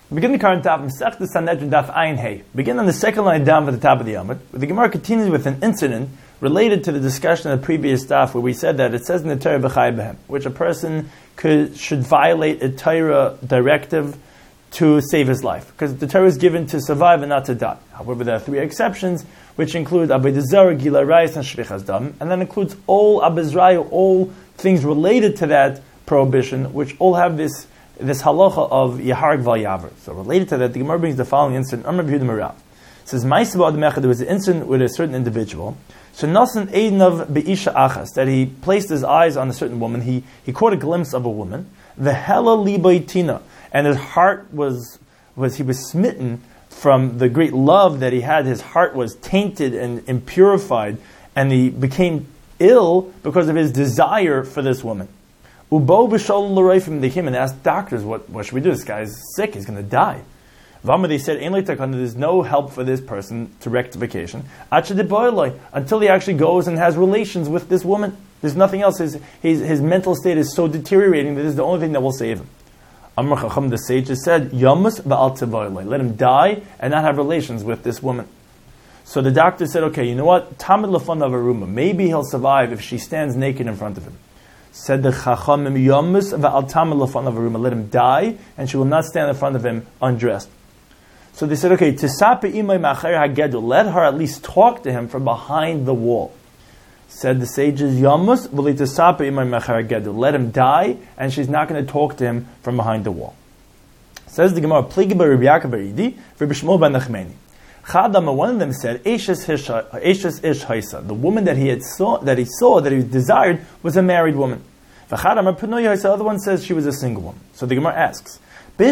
Begin the current daf, Masechta Sanhedrin daf Ayin Hey. Begin on the second line down at the top of the Amud. The Gemara continues with an incident related to the discussion of the previous daf, where we said that it says in the Torah B'chai B'hem, which a person should violate a Torah directive to save his life, because the Torah is given to survive and not to die. However, there are three exceptions, which include Avodah Zarah, Gilui Arayos, and Shfichas Dam, and that includes all Abizrayu, all things related to that prohibition, which all have this halacha of Yaharg Val Yaver. So related to that, the Gemara brings the following incident. Amar B'Yehuda Merav. It says, there was an incident with a certain individual. So Nasan Eidnav Be'isha Achas, that he placed his eyes on a certain woman. He caught a glimpse of a woman. V'hela Libaitina, and his heart he was smitten from the great love that he had. His heart was tainted and impurified, and he became ill because of his desire for this woman. Ubo b'shol l'roifim, they came and asked doctors, what should we do? This guy is sick, he's going to die. Vama, they said, there's no help for this person to rectification until he actually goes and has relations with this woman. There's nothing else. His mental state is so deteriorating that this is the only thing that will save him. Amar Chacham, the sages said, Yamus v'al tevoiloi, let him die and not have relations with this woman. So the doctor said, okay, you know what? Tamid lefanav aruma, maybe he'll survive if she stands naked in front of him. Said the Chachamim, Yamus v'al tamid lefanav aruma, let him die and she will not stand in front of him undressed. So they said, okay, Tisape imay ma'acher hagedul, let her at least talk to him from behind the wall. Said the sages, Yamus v'li tisape imay ma'acher hagedul, let him die, and she's not going to talk to him from behind the wall. Says the Gemara, Pligi bar Rabbi Yaakov bar Yidi, Rabbi Shmuel bar Nachmani. Chadama, one of them said, Eishes ish haisa, the woman that he desired was a married woman. V'chadama p'noy haisa, the other one says she was a single woman. So the Gemara asks, so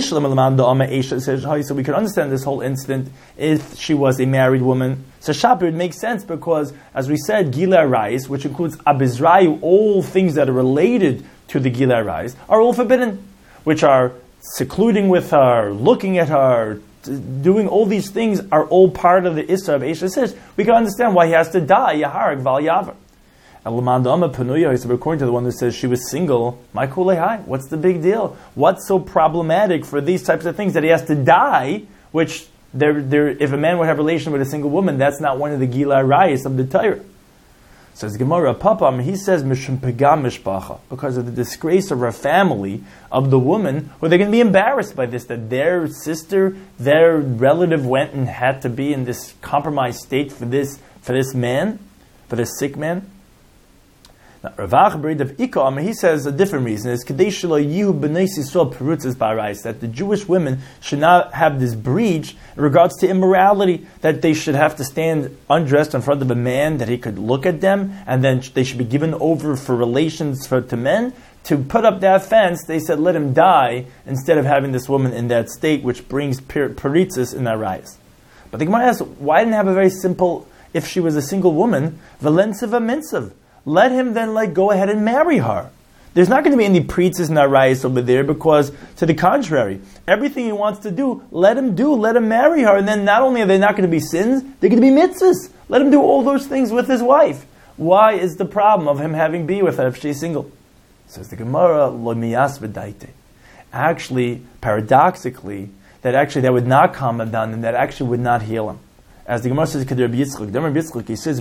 we can understand this whole incident if she was a married woman. So Shapir, it makes sense because, as we said, Gilui Arayos, which includes Abizrayu, all things that are related to the Gilui Arayos, are all forbidden, which are secluding with her, looking at her, doing all these things are all part of the Isra of Eishes Ish. We can understand why he has to die, Yaharg Val Yaver. According to the one who says she was single, what's the big deal? What's so problematic for these types of things that he has to die? Which, if a man would have a relation with a single woman, that's not one of the Gilui Arayos of the Torah. Says Gemara, Papa, he says Mishum Pegam Mishpacha, because of the disgrace of her family, of the woman, who they're going to be embarrassed by this, that their sister, their relative went and had to be in this compromised state for this man, for this sick man. Now, Ravach Berid of Ikam, he says a different reason is that the Jewish women should not have this breach in regards to immorality, that they should have to stand undressed in front of a man, that he could look at them, and then they should be given over for relations to men. To put up that fence, they said let him die instead of having this woman in that state, which brings peritzis in Arayos. But the Gemara asks, why didn't have a very simple, if she was a single woman, Valensiva Minsiv? Let him then go ahead and marry her. There's not going to be any preetzis and arayos over there, because to the contrary, everything he wants to do, let him marry her, and then not only are they not going to be sins, they're going to be mitzvahs. Let him do all those things with his wife. Why is the problem of him having be with her if she's single? Says the Gemara, lo miyas v'daite. Actually, paradoxically, that would not calm him down, and that actually would not heal him. As the Gemara says, he says,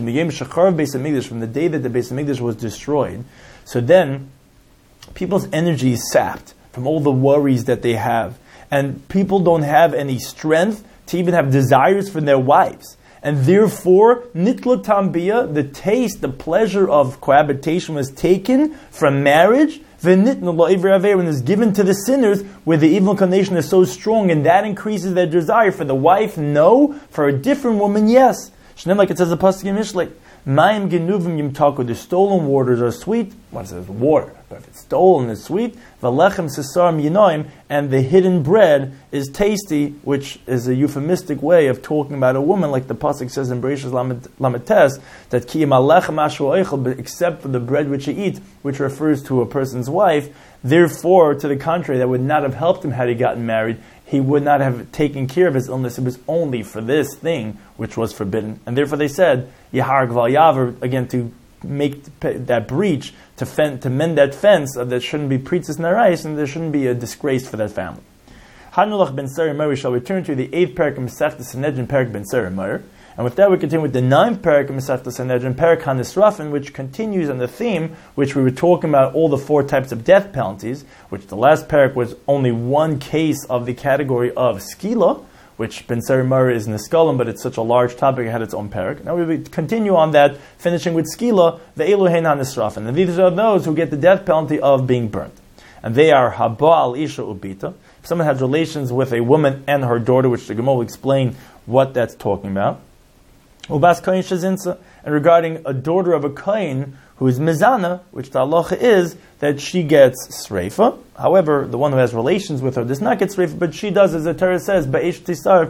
from the day that the Beis Hamikdash was destroyed, so then people's energy is sapped from all the worries that they have, and people don't have any strength to even have desires for their wives. And therefore, nitla tambia, the taste, the pleasure of cohabitation was taken from marriage, when it's given to the sinners, where the evil inclination is so strong, and that increases their desire for the wife, no. For a different woman, yes. Like it says the pasuk in Mishlei, Mayim genuvim yimtaku, the stolen waters are sweet. What it says, water. But if it's stolen, it's sweet. V'lechem sesarim yinoim, and the hidden bread is tasty, which is a euphemistic way of talking about a woman, like the pasuk says in Bereshis Lametes, that ki alechem ashu eichel, except for the bread which you eat, which refers to a person's wife. Therefore, to the contrary, that would not have helped him had he gotten married. He would not have taken care of his illness. It was only for this thing which was forbidden. And therefore they said, Yaharg Val Yaver, again, to make that breach, to mend that fence, there shouldn't be preetzis and arayos, and there shouldn't be a disgrace for that family. Hanulach ben Sari we shall return to the 8th parak of Masechta Sanhedrin, parak ben Sari Meir. And with that we continue with the 9th parak of Masechta Sanhedrin, parak HaNisrafin, which continues on the theme which we were talking about, all the 4 types of death penalties, which the last parak was only one case of the category of skila, which Ben Sari Meir is Niskalim, but it's such a large topic, it had its own parak. Now we will continue on that, finishing with skila, the Elohein HaNisrafin. And these are those who get the death penalty of being burnt. And they are Haba'al Isha Ubita. If someone has relations with a woman and her daughter, which the Gemara will explain what that's talking about. Ubas Kain Shazinsa. And regarding a daughter of a Kain who is Mizana, which the halacha is that she gets Sreifa. However, the one who has relations with her does not get Sreifa, but she does, as the Torah says, Ba'ish Tisar,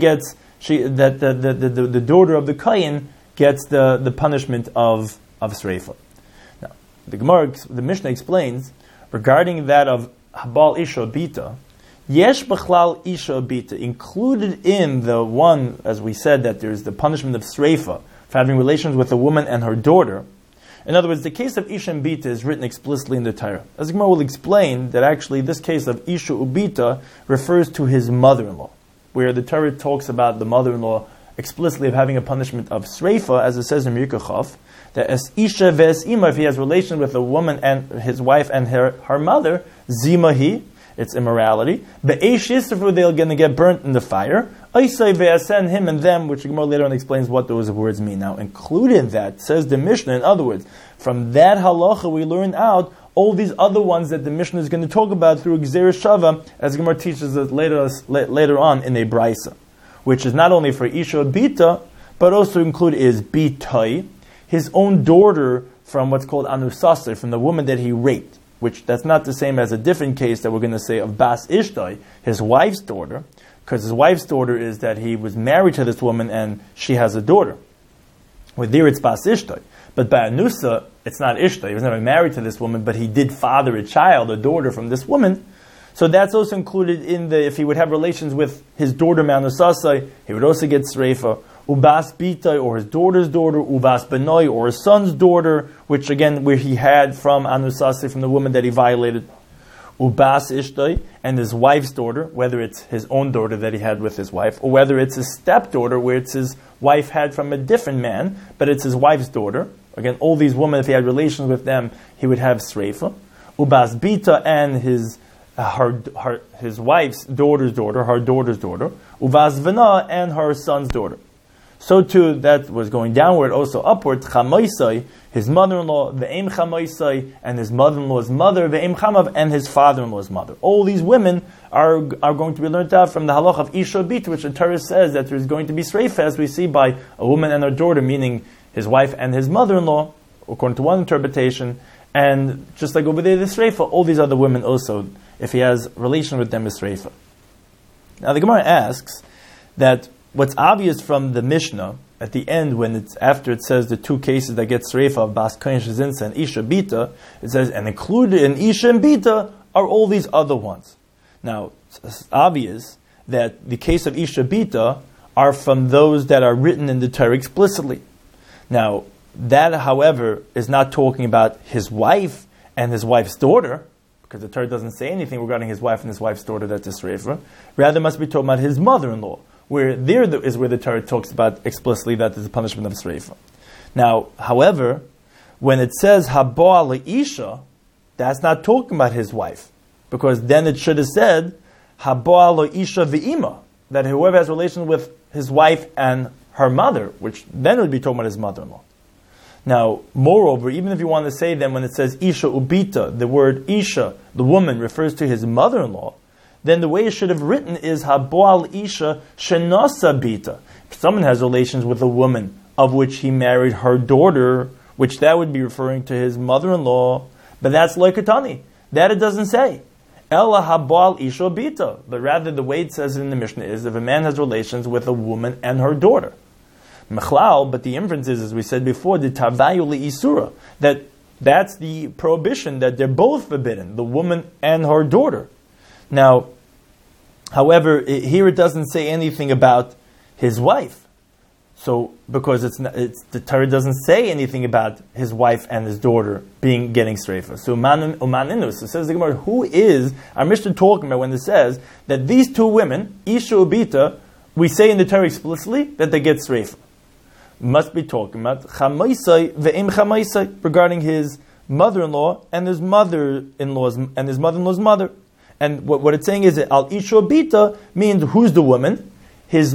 the daughter of the Kain gets the punishment of Sreifa. Now, the Mishnah explains, regarding that of Habal Isha Bita, Yesh B'chlal Isha Bita, included in the one, as we said, that there's the punishment of Sreifa for having relations with a woman and her daughter. In other words, the case of Isha and Bita is written explicitly in the Torah. As the Gemara will explain, that actually this case of Isha Ubita refers to his mother-in-law, where the Torah talks about the mother-in-law explicitly of having a punishment of Sreifa, as it says in Yirkachov, that as Isha ves Ima, if he has relations with a woman and his wife and her mother, Zimahi, it's immorality. Be'esh Yisrafu, they're going to get burnt in the fire. Aisai ve'asen, him and them, which the Gemara later on explains what those words mean. Now, included in that, says the Mishnah, in other words, from that halacha we learn out all these other ones that the Mishnah is going to talk about through Gzeir Shava, as Gemara teaches us later on in a Braisa, which is not only for Isha Bita, but also include is Bitai, his own daughter from what's called Anusasir, from the woman that he raped, which that's not the same as a different case that we're going to say of Bas Ishtai, his wife's daughter, because his wife's daughter is that he was married to this woman and she has a daughter. With there it's Bas Ishtai. But by Anusa, it's not Ishtai. He was never married to this woman, but he did father a child, a daughter from this woman. So that's also included in if he would have relations with his daughter Manusasai, he would also get Sreifa. Ubas Bitai, or his daughter's daughter, Ubas Benoi, or his son's daughter, which again, where he had from Anusasai, from the woman that he violated. Ubas Ishtai, and his wife's daughter, whether it's his own daughter that he had with his wife, or whether it's his stepdaughter, where it's his wife had from a different man, but it's his wife's daughter. Again, all these women, if he had relations with them, he would have Sreifa. Ubas Bita, and his wife's daughter's daughter, her daughter's daughter. Ubas Vena, and her son's daughter. So too, that was going downward, also upward. Chamaisai, his mother-in-law, Ve'em Chamaisai, and his mother-in-law's mother, Ve'em Chamav, and his father-in-law's mother. All these women are going to be learned out from the halach of Isha Bit, which the Torah says that there's going to be Sreifa, as we see by a woman and her daughter, meaning his wife and his mother-in-law, according to one interpretation. And just like over there, the Sreifa, all these other women also, if he has relation with them, is Sreifa. Now the Gemara asks that what's obvious from the Mishnah at the end, when it's after it says the 2 cases that get Sreifa of Bas Kain Shazinsa and Isha Bita, it says, and included in Isha and Bita are all these other ones. Now, it's obvious that the case of Isha Bita are from those that are written in the Torah explicitly. Now, that, however, is not talking about his wife and his wife's daughter, because the Torah doesn't say anything regarding his wife and his wife's daughter that's a Sreifa. Rather, it must be talking about his mother-in-law, where there is where the Torah talks about explicitly that there's a punishment of Sreifa. Now, however, when it says Haboa Le'isha, that's not talking about his wife, because then it should have said Haboa Le'isha V'ima, that whoever has relations with his wife and her mother, which then would be talking about his mother-in-law. Now, moreover, even if you want to say then when it says Isha Ubita, the word Isha, the woman, refers to his mother-in-law, then the way it should have written is Haboal Isha Shenasa Bita. If someone has relations with a woman of which he married her daughter, which that would be referring to his mother-in-law, but that's Loikatani. That it doesn't say. Ella Haboal Isha Bita. But rather the way it says in the Mishnah is if a man has relations with a woman and her daughter. Mechlal, but the inference is, as we said before, the Tavayu Isura, that's the prohibition, that they're both forbidden, the woman and her daughter. Now, however, here it doesn't say anything about his wife. So, because the Torah doesn't say anything about his wife and his daughter getting streifa. So, umaninus, it says the Gemara, who is our Mishnah talking about when it says that these two women, Isha Ubita, we say in the Torah explicitly that they get streifa. Must be talking about chamaisai ve'im chamaisai, regarding his mother-in-law and his mother-in-law's mother. And what it's saying is that al Isha Ubita means who's the woman? His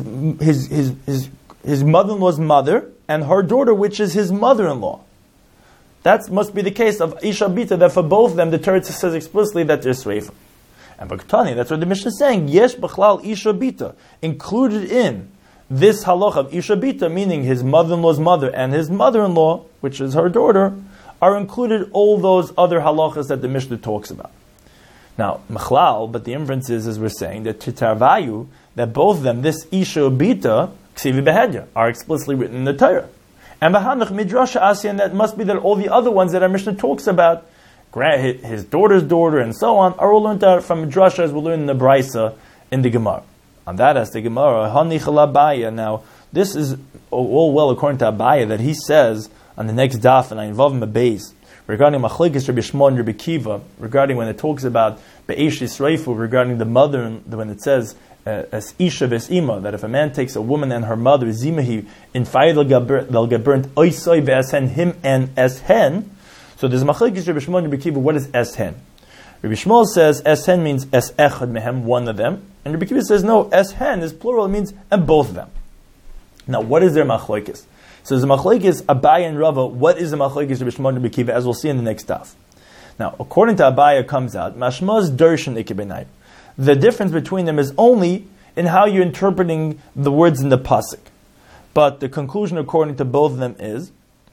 mother-in-law's mother and her daughter, which is his mother-in-law. That must be the case of Isha Bita, that for both of them, the Torah says explicitly that they're Sreifa. And Baktani, that's what the Mishnah is saying, Yesh B'chlal Isha Bita, included in this halacha of Isha Bita, meaning his mother-in-law's mother and his mother-in-law, which is her daughter, are included all those other halachas that the Mishnah talks about. Now, Machlal, but the inference is, as we're saying, that Titarvayu, that both of them, this Isha Bita, Ksivi Behedya, are explicitly written in the Torah. And Bahanach Midrasha Asiyan, that must be that all the other ones that our Mishnah talks about, his daughter's daughter and so on, are all learned out from Midrasha as we learn in the Brisa in the Gemara. On that as the Gemara, Hani Chalabaya. Now, this is all well according to Abaya that he says on the next daf, and I involve him a base, regarding Machlekes Rabbi Shmuel and Rabbi Kiva, regarding when it talks about Be'esh Yisreifu, regarding the mother, when it says, as Isha ves Ima, that if a man takes a woman and her mother, Zimahi, in fire they'll get burnt, Oisoi ve'eshen, him and eshen. So there's Machlekes Rabbi Shmuel and Rabbi Kiva, what is eshen? Rabbi Shmuel says eshen means es echad mehem, one of them. And Rabbi Kiva says no, eshen is plural, it means and both of them. Now what is their Machlekes? So the Machlekes Abaya and Rava, what is the Machlekes Rabbi Shmuel and Rabbi Kiva, as we'll see in the next daf. Now according to Abaya comes out, Mashmaz Darshan Ikibenai. The difference between them is only in how you're interpreting the words in the pasuk. But the conclusion according to both of them is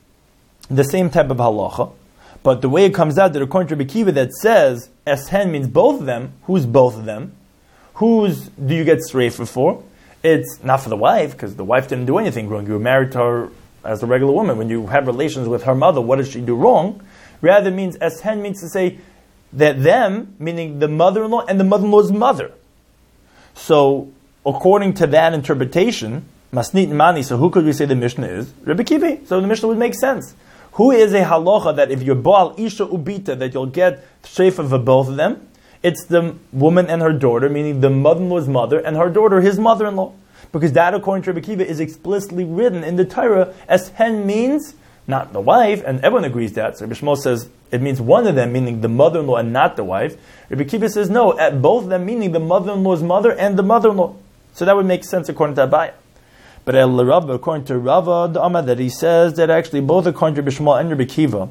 the same type of halacha. But the way it comes out, that according to Rabbi Kiva that says eshen means both of them, who's both of them? Whose do you get sreifa for? It's not for the wife, because the wife didn't do anything wrong. You were married to her as a regular woman. When you have relations with her mother, what does she do wrong? Rather means eshen means to say that them, meaning the mother-in-law and the mother-in-law's mother. So, according to that interpretation, Masnit Mani, so who could we say the Mishnah is? Rabbi Kiva. So the Mishnah would make sense. Who is a halacha that if you're Baal Isha Ubita, that you'll get sheifa for both of them? It's the woman and her daughter, meaning the mother-in-law's mother and her daughter, his mother-in-law. Because that, according to Rabbi Kiva, is explicitly written in the Torah as hen means not the wife, and everyone agrees that. So Rabbi Shmuel says it means one of them, meaning the mother-in-law and not the wife. Rabbi Kiva says no, at both of them, meaning the mother-in-law's mother and the mother-in-law. So that would make sense according to Abaya. But according to Rava, the Amar, that he says that actually both according to Rabbi Shmuel and Rabbi Kiva,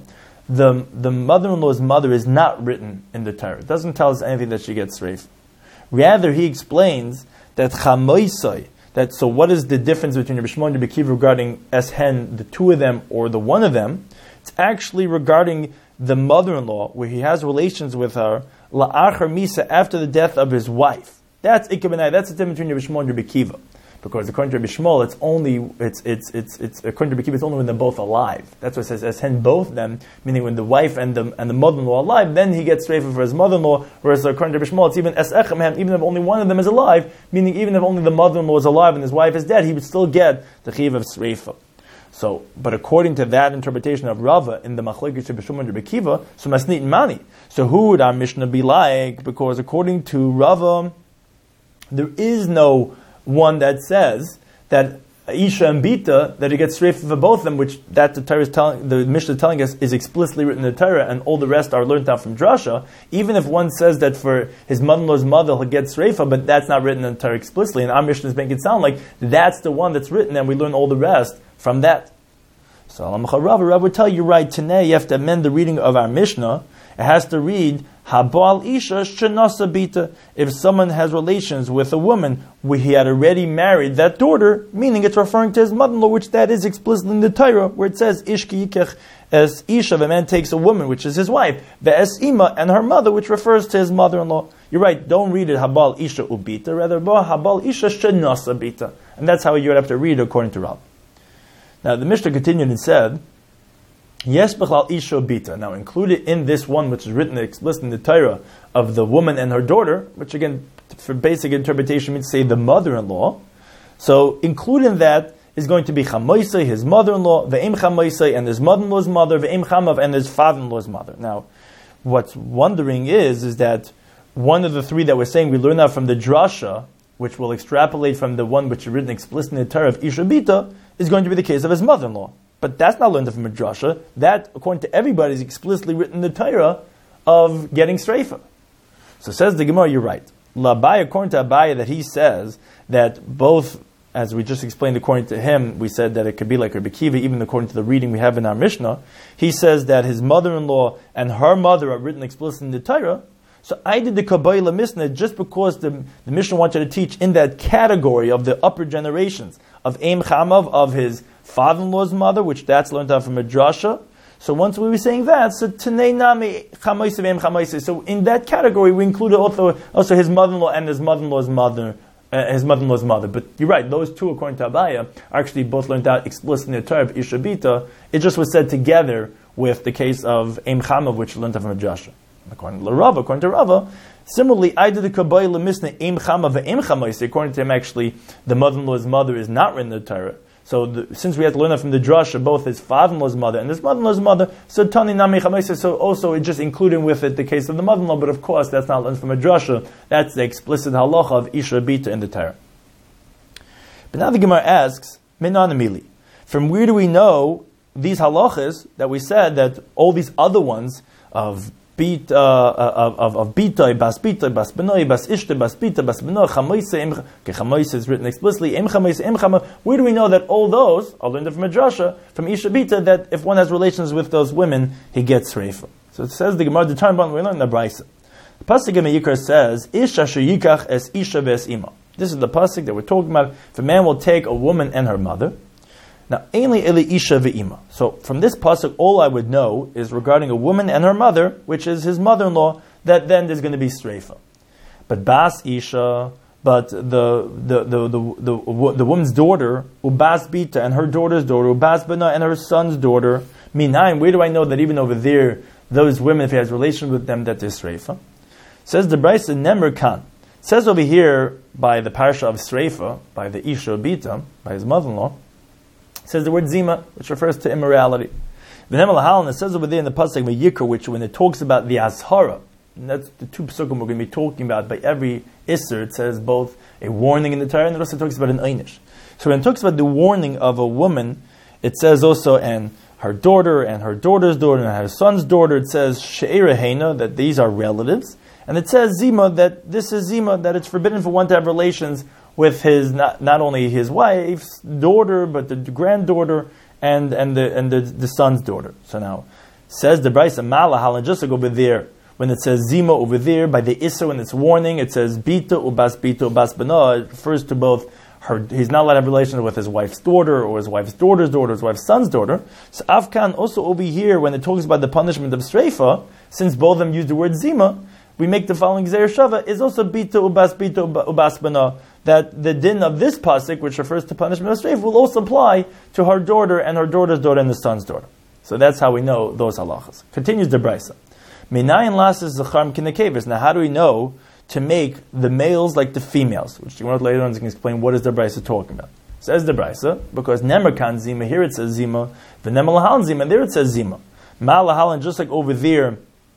the mother-in-law's mother is not written in the Torah. It doesn't tell us anything that she gets reif. Rather, he explains that chamoisai, that so what is the difference between Rabbi Shmuel and Rabbi Kiva regarding eshen, the two of them or the one of them? It's actually regarding the mother-in-law, where he has relations with her la'achar misa, after the death of his wife. That's ikkabenai. That's the difference between Rabbi Shmuel and Rabbi Kiva. Because according to Rabbi Shmuel, it's according to Rabbi Kiva, it's only when they're both alive. That's what it says, eshen, both of them, meaning when the wife and the mother-in-law are alive, then he gets streifa for his mother-in-law. Whereas according to Rabbi Shmuel, it's even es echem, even if only one of them is alive, meaning even if only the mother-in-law is alive and his wife is dead, he would still get the chiv of streifa. So, but according to that interpretation of Rava in the Machlekes Rabbi Shmuel and Rabbi Kiva, so masnit mani. So who would our Mishnah be like? Because according to Rava, there is no one that says that Isha and Bita, that it gets straight for both of them, which that the Torah is telling, the Mishnah is telling us is explicitly written in the Torah, and all the rest are learned out from Drasha. Even if one says that for his mother-in-law's mother he'll get streifa, but that's not written in the Torah explicitly, and our Mishnah is making it sound like that's the one that's written, and we learn all the rest from that. So Rav would tell you, right, today you have to amend the reading of our Mishnah. It has to read Habal Isha Shenasa Bita. If someone has relations with a woman where he had already married that daughter, meaning it's referring to his mother-in-law, which that is explicitly in the Torah, where it says Ishki Yikech as Isha, the man takes a woman, which is his wife, Ve'es Ima, and her mother, which refers to his mother-in-law. You're right, don't read it Habal Isha Ubita, rather Habal Isha Shenasa Bita. And that's how you would have to read it according to Rav. Now the Mishnah continued and said, Yes, Bechlal Isha Bita. Now, included in this one, which is written explicitly in the Torah, of the woman and her daughter, which again, for basic interpretation, means to say the mother-in-law. So, included in that is going to be Chamoisei, his mother-in-law, Ve'em Chamoisei, and his mother-in-law's mother, Ve'em Chamav, and his father-in-law's mother. Now, what's wondering is that one of the three that we're saying we learn out from the drasha, which will extrapolate from the one which is written explicitly in the Torah of Isha Bita, is going to be the case of his mother-in-law. But that's not learned from a drasha. That, according to everybody, is explicitly written in the Torah of getting streifa. So says the Gemara, you're right. L'Abaye, according to Abaye, that he says that both, as we just explained according to him, we said that it could be like Rabbi Kiva, even according to the reading we have in our Mishnah. He says that his mother-in-law and her mother are written explicitly in the Torah. So I did the Kabbalah Mishnah just because the Mishnah wanted to teach in that category of the upper generations of Eim Chamav, of his father-in-law's mother, which that's learned out from a drasha. So once we were saying that, so Tanei Nami Chamaisa Ve'em Chamaisa. So in that category we included also his mother-in-law and his mother-in-law's mother. But you're right, those two, according to Abaya, are actually both learned out explicitly in the Torah of Isha Bita. It just was said together with the case of Eim Chamav, which learned out from a drasha. According to Rava, similarly, I did the Kabbalah Mishnah Eim Chamav Ve'em Chamaisa. According to him, actually, the mother-in-law's mother is not written in the Torah. So since we have to learn that from the drasha, both his father-in-law's mother and his mother-in-law's mother, so Tani Nami Chamaisa, so also it just included with it the case of the mother-in-law, but of course that's not learned from a drasha. That's the explicit halacha of Isha Bita in the Torah. But now the Gemara asks, Minan Amili, from where do we know these halachas that we said that all these other ones of Bita, Bas Bita, Bas Benoi, Bas Ishta, Bas Bita, Bas Benoi, Chamoisa, Chamoisa is written explicitly, Em Chamoisa, Em Chama. Where do we know that all those are learned from a drasha, from Isha Bita, that if one has relations with those women, he gets reifa? So it says the Gemara, the time we learn in the Brisa. The pasuk in Yikar says, Isha sheyikach es Isha ves ima. This is the pasuk that we're talking about. If a man will take a woman and her mother. Now, Ainli Eli Isha ve'ima. So, from this pasuk, all I would know is regarding a woman and her mother, which is his mother-in-law, that then there's going to be streifa. But Bas Isha, but the woman's daughter, Ubas Bita, and her daughter's daughter, Ubas Bana, and her son's daughter, Minayin, where do I know that even over there, those women, if he has relations with them, that there's streifa? Says the Brisa, Nemer Kan. Says over here, by the parasha of streifa, by the Isha Bita, by his mother-in-law, says the word zima, which refers to immorality. V'nem al-halon, it says over there in the pasuk Vayikra, which when it talks about the azhara, and that's the two pasukim we're going to be talking about. By every isser, it says both a warning in the Torah, and it also talks about an einish. So when it talks about the warning of a woman, it says also, and her daughter, and her daughter's daughter, and her son's daughter, it says she'era heina, that these are relatives, and it says zima, that this is zima, that it's forbidden for one to have relations with his not only his wife's daughter, but the granddaughter and the son's daughter. So now, says the Brisa Malahal, and just like over there, when it says Zima over there, by the Issa, when it's warning, it says Bita, Ubas Bana, it refers to both her, he's not allowed to have relations with his wife's daughter, or his wife's daughter's daughter, his wife's son's daughter. So Afkan, also over here, when it talks about the punishment of Streifa, since both of them use the word Zima, we make the following Zer Shava, is also Bita, Ubas Bana, that the din of this pasuk, which refers to punishment of streifa, will also apply to her daughter and her daughter's daughter and the son's daughter. So that's how we know those halachas. Continues the Brisa. Minayin lasses zacharm kinekevis. Now, how do we know to make the males like the females? Which you want later on to explain what is the Brisa talking about. Says the Brisa, because nemer kan zima, here it says zima, v'nemer lahalan zima, there it says zima. Ma lahalan, just like over there,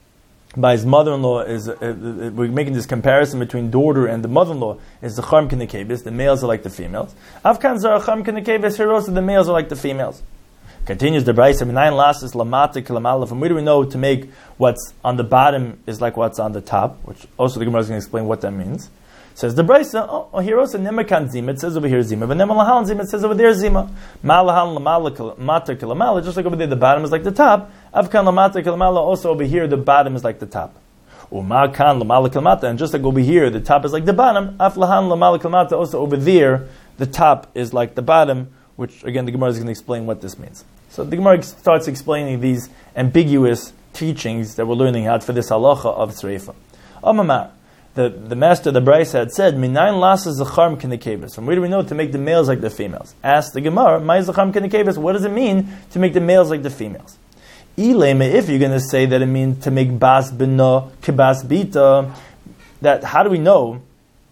by his mother-in-law, we're making this comparison between daughter and the mother-in-law, is the charm kinekebis, the males are like the females. Afkan zara charm kinekebis, here also the males are like the females. Continues the Brisa, Minayin lasses lamata kilamala. From where do we know to make what's on the bottom is like what's on the top, which also the Gemara is going to explain what that means. Says the Brisa, here also nemekan zima, it says over here zima, but nemalahalan zima, it says over there zima. Malahalan lamata kilamala, just like over there the bottom is like the top. Avkan lamata kilamala, also over here the bottom is like the top. Umakan lamala kilamata, and just like over here the top is like the bottom. Aflahan lamala kilamata, also over there the top is like the bottom, which again the Gemara is going to explain what this means. So the Gemara starts explaining these ambiguous teachings that we're learning out for this halacha of tzreifa. Amamar. The master of the Brisa had said, Minayin lasas zacharm kinekebis. From where do we know to make the males like the females? Ask the Gemara, Mai zacharm kinekebis, what does it mean to make the males like the females? Ileme, if you're going to say that it means to make bas bina kibas bita, that how do we know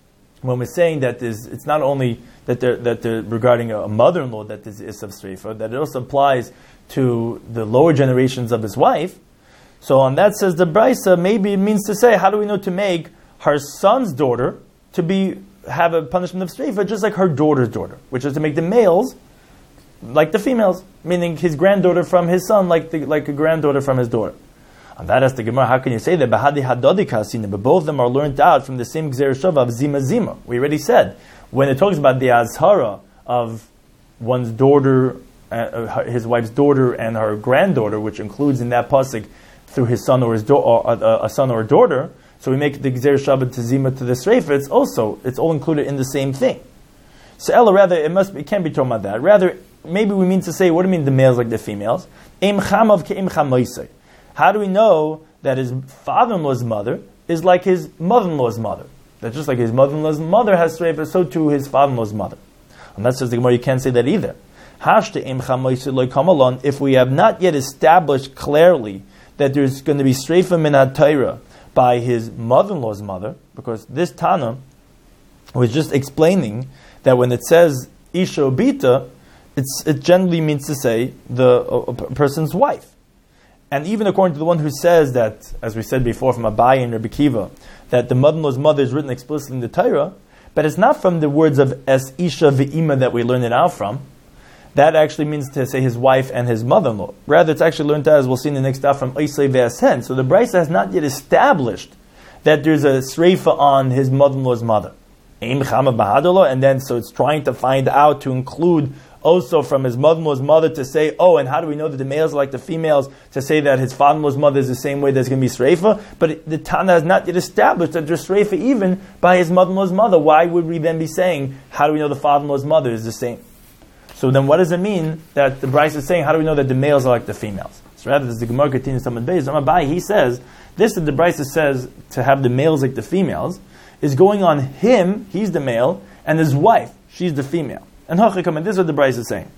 when we're saying that it's not only that they're regarding a mother-in-law that is Isav Sreifa, that it also applies to the lower generations of his wife. So on that says the Brisa, maybe it means to say, how do we know to make her son's daughter to have a punishment of Sreifa just like her daughter's daughter, which is to make the males like the females, meaning his granddaughter from his son, like a granddaughter from his daughter. And that asks the Gemara, how can you say that? But both of them are learned out from the same Gzer Shava of Zima Zima. We already said, when it talks about the Azhara of one's daughter, his wife's daughter and her granddaughter, which includes in that pasuk through his son or a son or a daughter, so we make the Gzer Shava to Zima to the Sreifa, it's all included in the same thing. So Ella, rather, it can't be talking about that. Rather, maybe we mean to say, what do you mean the males like the females? Eim chamav ke'eim chamoisei. How do we know that his father-in-law's mother is like his mother-in-law's mother? That just like his mother-in-law's mother has Sreifa, so too his father-in-law's mother. And that's just the Gemara, you can't say that either. If we have not yet established clearly that there's going to be Sreifa min ha-Torah by his mother-in-law's mother, because this Tana was just explaining that when it says Isha Bita, it generally means to say a person's wife. And even according to the one who says that, as we said before from Abaye and Rabbi Kiva, that the mother-in-law's mother is written explicitly in the Torah, but it's not from the words of Es Isha Ve'ima that we learn it out from. That actually means to say his wife and his mother-in-law. Rather, it's actually learned out, as we'll see in the next daf, from Isai Ve'asen. So the Brisa has not yet established that there's a Sreifa on his mother-in-law's mother. And then, so it's trying to find out to include also from his mother-in-law's mother to say, and how do we know that the males are like the females, to say that his father-in-law's mother is the same way there's going to be Sreifa? But the Tana has not yet established that there's Sreifa even by his mother-in-law's mother. Why would we then be saying, how do we know the father-in-law's mother is the same? So then what does it mean that the Bryce is saying, how do we know that the males are like the females? So rather, there's the Gemara continues Samad Beis. Abai, he says, this that the Bryce says to have the males like the females is going on him, he's the male, and his wife, she's the female. And this is what the Bryce is saying.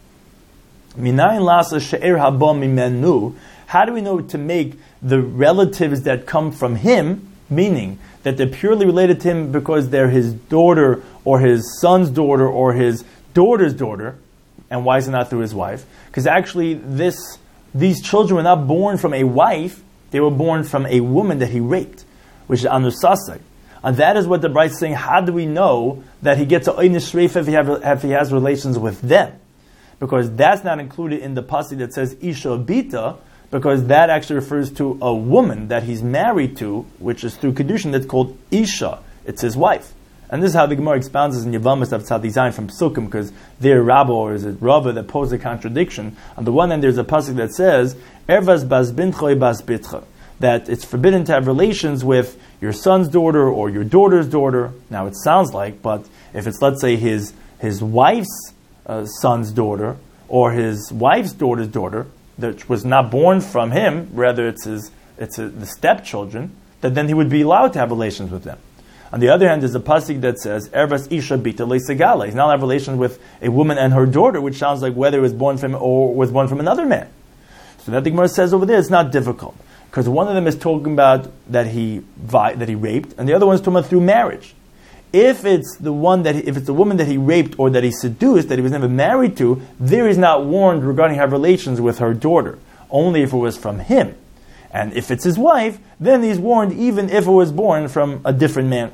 How do we know to make the relatives that come from him, meaning that they're purely related to him because they're his daughter or his son's daughter or his daughter's daughter, and why is it not through his wife? Because actually these children were not born from a wife, they were born from a woman that he raped, which is Anusasai. And that is what the Bryce is saying. How do we know that he gets a Einish Sreifa if he has relations with them? Because that's not included in the pasuk that says Isha Bita, because that actually refers to a woman that he's married to, which is through Kedushin, that's called Isha. It's his wife. And this is how the Gemara expounds this in Yavamas of Tzadizayim from Psukim, because their Rabba, or is it Rava, that poses a contradiction. On the one hand, there's a pasuk that says, Ervas bas bintchoy bas bitcha, that it's forbidden to have relations with your son's daughter or your daughter's daughter. Now it sounds like, but if it's, let's say, his wife's son's daughter or his wife's daughter's daughter that was not born from him, rather the stepchildren, that then he would be allowed to have relations with them. On the other hand, there's a pasuk that says, Ervas Isha Bita Leisegala. He's not have relations with a woman and her daughter, which sounds like whether it was born from him or was born from another man. So that the Gemara says over there, it's not difficult. Because one of them is talking about that he raped, and the other one is talking about through marriage. If it's the woman that he raped or that he seduced, that he was never married to, there is not warned regarding her relations with her daughter. Only if it was from him. And if it's his wife, then he's warned even if it was born from a different man.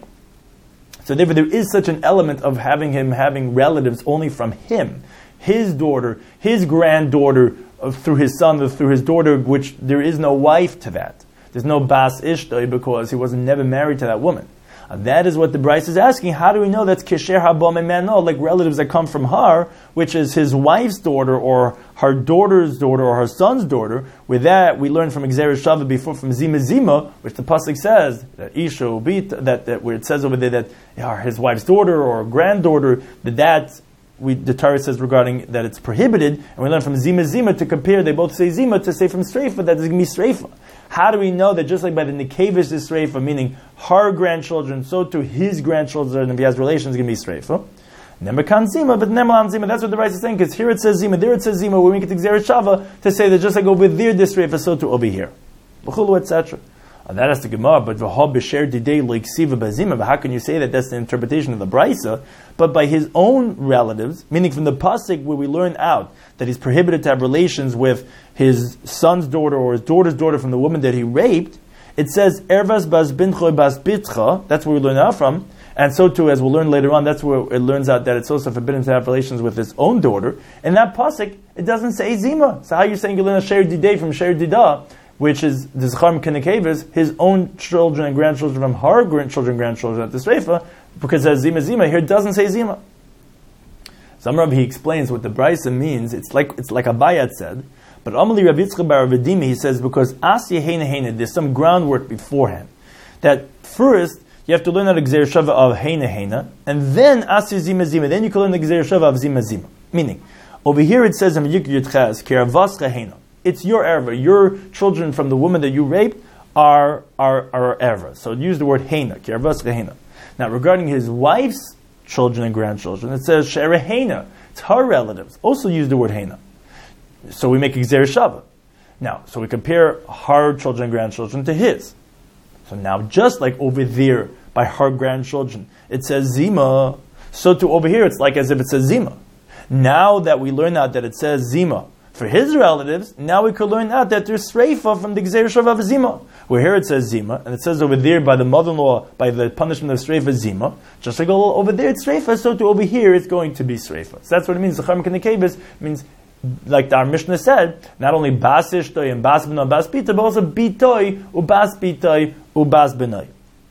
So therefore there is such an element of having relatives only from him. His daughter, his granddaughter, through his son or through his daughter, which there is no wife to that. There's no bas ishtoi because he was never married to that woman. And that is what the Bryce is asking. How do we know that's kesher haba memeno, like relatives that come from her, which is his wife's daughter or her daughter's daughter or her son's daughter? With that, we learned from Gzer Shava before from Zima Zima, which the pasuk says that Isha Ubit, that where it says over there that his wife's daughter or granddaughter, the Torah says regarding that it's prohibited, and we learn from Zima Zima to compare, they both say Zima, to say from Sreifa that there's going to be Sreifa. How do we know that just like by the Nekevish is Sreifa, meaning her grandchildren, so to his grandchildren, if he has relations, going to be Sreifa? Nemekan Zima, but Nemelan Zima, that's what the Rice is saying, because here it says Zima, there it says Zima, when we get to Gzer Shava, to say that just like over there this Sreifa, so to over here. Etc. That has the Gemara, but v'ha b'sher didei like siva bazima. But how can you say that that's the interpretation of the Brisa? But by his own relatives, meaning from the pasuk where we learn out that he's prohibited to have relations with his son's daughter or his daughter's daughter from the woman that he raped, it says ervas bas binchoy bas bitcha. That's where we learn out from. And so too, as we'll learn later on, that's where it learns out that it's also forbidden to have relations with his own daughter. In that pasuk, it doesn't say zima. So how are you saying you learn a sher didei from sher didah, which is the Zechar Kenekevas, his own children and grandchildren from her grandchildren and grandchildren at the Sreifa, because it says zima here, it doesn't say zima. Zamrav, he explains what the Brisa means. It's like Abayat said, but Amali Rav Yitzchak bar Vedimi, he says, because Asya Heina Heina, there's some groundwork beforehand. That first, you have to learn how to Gzeir Shava of Heina Heina, and then Asya Zima Zima, then you can learn the Gzeir Shava of Zima Zima. Meaning, over here it says in Yik Yitchaz, Kiravascha Heina. It's your erva. Your children from the woman that you raped are erva. So use the word heina, kiravascha heina. Now, regarding his wife's children and grandchildren, it says shera heina. It's her relatives. Also use the word heina. So we make gzeir shava. Now, so we compare her children and grandchildren to his. So now, just like over there by her grandchildren, it says zima. So to over here, it's like as if it says zima. Now that we learn out that it says zima for his relatives, now we could learn out that there's Sreifa from the Gzeir Shava of Zima. Where here it says Zima, and it says over there by the mother-in-law, by the punishment of Sreifa Zima, just like over there it's Sreifa, so to over here it's going to be Sreifa. So that's what it means. Zechar Kenekevas means, like our Mishnah said, not only Bas Ishtoi and Bas B'nai, Bas Bita, but also Bitoi, Ubas Bitoi, Ubas B'nai.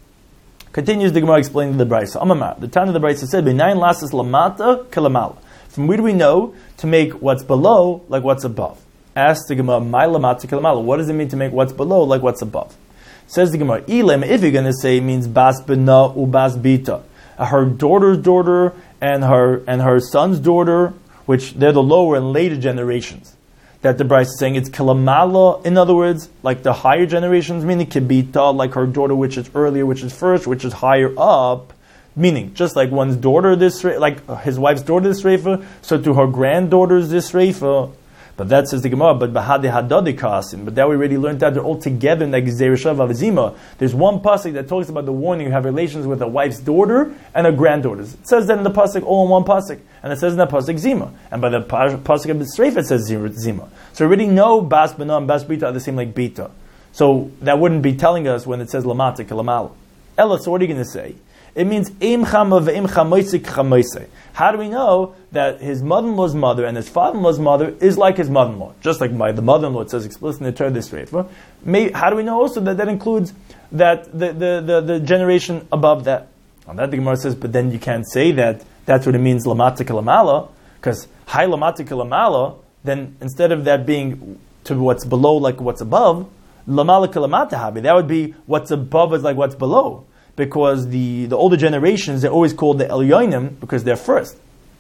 Continues the Gemara explaining the Brisa. Amamar, the Tana of the Brisa said, B'nayin lasas lamata kelamala. From where do we know to make what's below like what's above? Ask the Gemara, my lamata kelamala. What does it mean to make what's below like what's above? Says the Gemara, Ilem, if you're going to say, it means bas bina u bas bita. Her daughter's daughter and her son's daughter, which they're the lower and later generations. That the Bryce is saying it's kelamala, in other words, like the higher generations, meaning kibita, like her daughter, which is earlier, which is first, which is higher up. Meaning, just like one's daughter this, like his wife's daughter this reifa, so to her granddaughter's this reifa. But that says the Gemara, but bahade hadadi kasim. But that we already learned that they're all together in the Gzeir Shava of Zima. There's one pasuk that talks about the warning you have relations with a wife's daughter and her granddaughters. It says that in the pasuk, all in one pasuk, and it says in that pasuk Zima. And by the pasuk of the Sreifa it says Zima. So we already know Bas Bina and Bas Bita are the same like Bita. So that wouldn't be telling us when it says Lamata Kalamal. Ella, so what are you going to say? It means im chama ve'im chamoisik chamoisei. How do we know that his mother-in-law's mother and his father-in-law's mother is like his mother-in-law? Just like by the mother-in-law, it says explicitly in the Torah this Reifa. How do we know also that that includes that the generation above that? On that the Gemara says, but then you can't say that that's what it means lamata kalamala, because hai lamata kalamala, then instead of that being to what's below like what's above, lamala kalamata habi, that would be what's above is like what's below. Because the older generations, they're always called the Elyonim because they're first.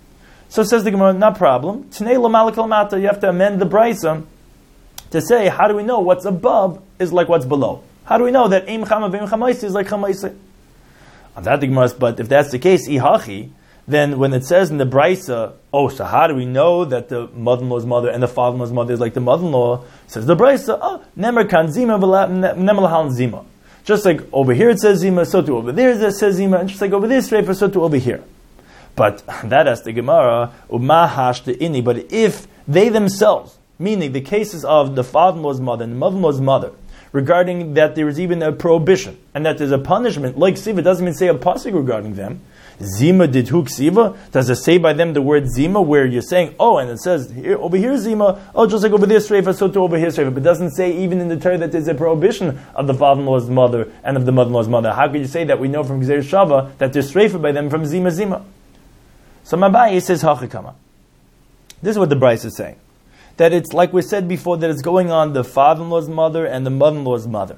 So says the Gemara, no problem. T'nei l'malak l'mata, you have to amend the Brisa to say, how do we know what's above is like what's below? How do we know that im chama v'im chamaisi is like chamaisi? On that the Gemara, but if that's the case, ihachi, then when it says in the Brisa, so how do we know that the mother-in-law's mother and the father-in-law's mother is like the mother-in-law? Says the Brisa, nemer kan zima nemer lahal zima. Just like over here it says Zima, so too over there it says Zima, and just like over there Sreifa, so too over here. But that has the Gemara, umahash the ini. But if they themselves, meaning the cases of the father-in-law's mother and the mother-in-law's mother, regarding that there is even a prohibition and that there's a punishment, like Siva doesn't even say a pasuk regarding them. Zima did hu ksiva? Does it say by them the word Zima where you're saying, and it says here, over here Zima, just like over there Sreifa, so too over here Sreifa. But it doesn't say even in the Torah that there's a prohibition of the father-in-law's mother and of the mother-in-law's mother. How could you say that we know from Gzeir Shava that there's Sreifa by them from Zima Zima? So Mabai says Hachikama. This is what the Bryce is saying. That it's like we said before, that it's going on the father-in-law's mother and the mother-in-law's mother.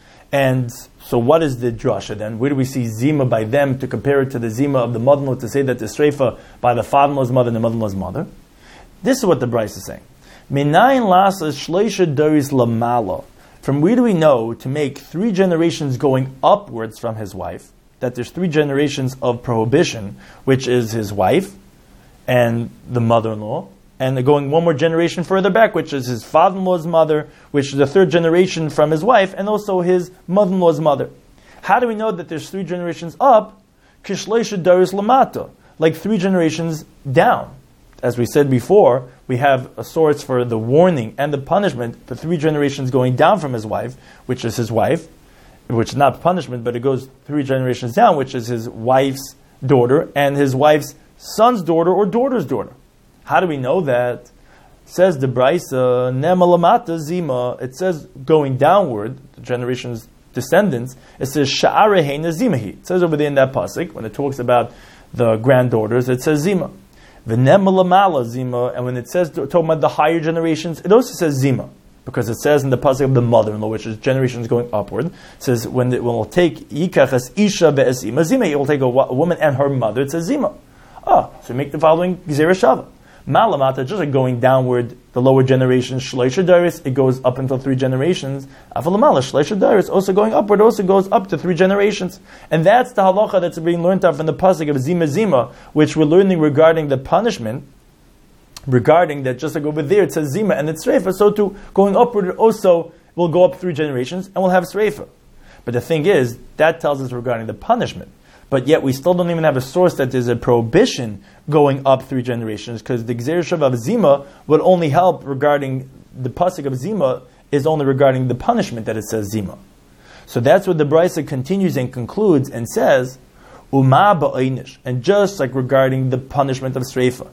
And so what is the drasha then? Where do we see Zima by them to compare it to the Zima of the mother-in-law to say that the Sreifa by the father-in-law's mother and the mother-in-law's mother? This is what the Bryce is saying. Minayin lasas shleisha doris lamala. From where do we know to make 3 generations going upwards from his wife, that there's 3 generations of prohibition, which is his wife and the mother-in-law and going one more generation further back, which is his father-in-law's mother, which is the third generation from his wife, and also his mother-in-law's mother. How do we know that there's 3 generations up? Kishleisha daris lamata, like 3 generations down. As we said before, we have a source for the warning and the punishment for 3 generations going down from his wife, which is his wife, which is not punishment, but it goes 3 generations down, which is his wife's daughter, and his wife's son's daughter or daughter's daughter. How do we know that? Says the Braisa, Nema lamata zima, it says going downward, the generation's descendants, it says Sha'are heina zimahi. It says over there in that pasuk, when it talks about the granddaughters, it says zima. V'nema lamala zima, and when it says, talking about the higher generations, it also says zima. Because it says in the pasuk of the mother-in-law, which is generations going upward, it says when it will take yikachas isha ve'esima zima, it will take a woman and her mother, it says zima. So we make the following Gezerah Shava. Malamata, just like going downward, the lower generations, Shleisha Daris, it goes up until 3 generations. Avalamala, Shleisha Daris, also going upward, also goes up to 3 generations. And that's the halacha that's being learned out from the pasuk of Zima Zima, which we're learning regarding the punishment, regarding that just like over there it says Zima and it's Sreifa, so too, going upward it also will go up 3 generations and we'll have Sreifa. But the thing is, that tells us regarding the punishment. But yet we still don't even have a source that there's a prohibition going up 3 generations, because the Gezerah Shava of Zima would only help regarding the pasuk of Zima is only regarding the punishment that it says Zima. So that's what the Braisa continues and concludes and says, Uma ba'inish, and just like regarding the punishment of Sreifa,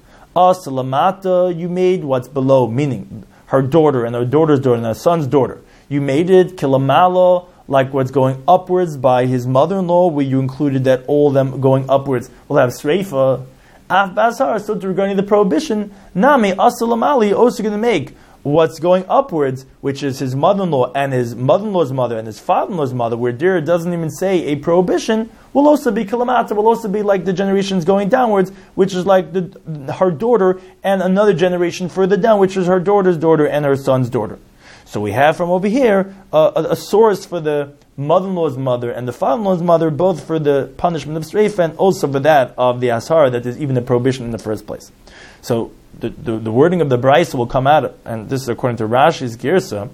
Asalamata, you made what's below, meaning her daughter and her daughter's daughter and her son's daughter. You made it kilamalo, like what's going upwards by his mother-in-law, where you included that all of them going upwards will have Sreifa. Af basar, so regarding the prohibition, Nami asalamali, also going to make what's going upwards, which is his mother-in-law and his mother-in-law's mother and his father-in-law's mother, where there it doesn't even say a prohibition, will also be kalamata, will also be like the generations going downwards, which is like her daughter and another generation further down, which is her daughter's daughter and her son's daughter. So we have from over here a source for the mother-in-law's mother and the father-in-law's mother, both for the punishment of Sreifa and also for that of the Ashara, that is even a prohibition in the first place. So the wording of the Braisa will come out, and this is according to Rashi's Girsa,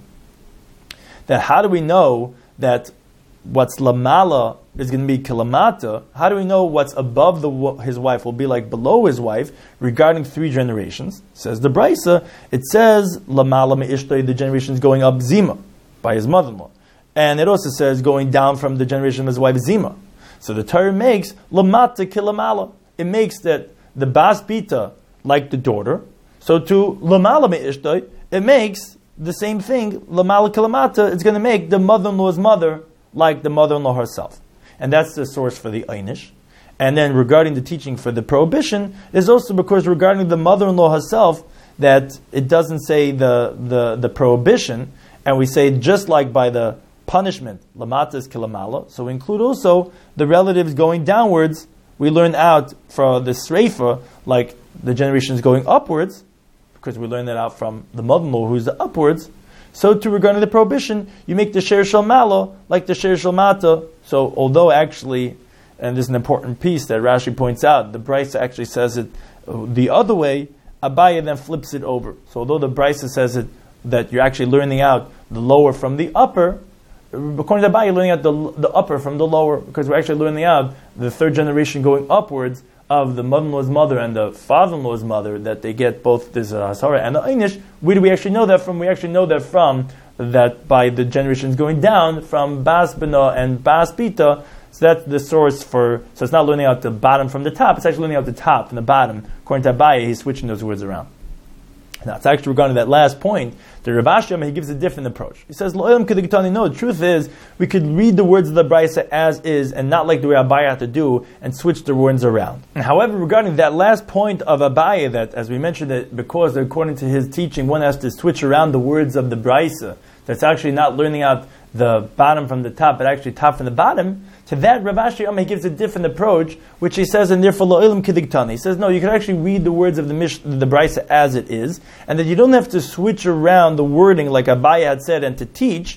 that how do we know that what's lamala is going to be kilamata? How do we know what's above his wife will be like below his wife regarding 3 generations? Says the Braisa, it says lamala me'ishtoi, the generations going up zima by his mother-in-law, and it also says going down from the generation of his wife zima. So the Torah makes lamata kilamala. It makes that the bas bita like the daughter, so to lamala me'ishtoi, it makes the same thing. Lamala kilamata, it's going to make the mother-in-law's mother like the mother-in-law herself. And that's the source for the Einish. And then regarding the teaching for the prohibition is also because regarding the mother-in-law herself, that it doesn't say the prohibition, and we say just like by the punishment, lamata is kilamala, so we include also the relatives going downwards. We learn out for the Sreifa, like the generations going upwards, because we learn that out from the mother-in-law who's the upwards. So to regarding the prohibition, you make the Sher Shel Malo like the Sher Shel Mata. So although actually, and this is an important piece that Rashi points out, the Braisa actually says it the other way, Abaye then flips it over. So although the Braisa says it that you're actually learning out the lower from the upper, according to Abaye, you're learning out the upper from the lower, because we're actually learning out the 3rd generation going upwards of the mother-in-law's mother and the father-in-law's mother, that they get both this Hasara and the Einish. Where do we actually know that from? We actually know that from that by the generations going down from Bas Bina and Bas Bita. So that's the source for, so it's not learning out the bottom from the top, it's actually learning out the top from the bottom. According to Abaye, he's switching those words around. Now, it's actually regarding that last point, the Rav Ashi, he gives a different approach. He says, no, the truth is, we could read the words of the Braisa as is, and not like the way Abaye had to do, and switch the words around. However, regarding that last point of Abaye, that, as we mentioned, that because according to his teaching, one has to switch around the words of the Braisa, that's actually not learning out the bottom from the top, but actually top from the bottom. To that, Rav Ashi he gives a different approach, which he says, and therefore lo'ilim kidigtani. He says, no, you can actually read the words of the Braisa as it is, and that you don't have to switch around the wording like Abaye had said and to teach,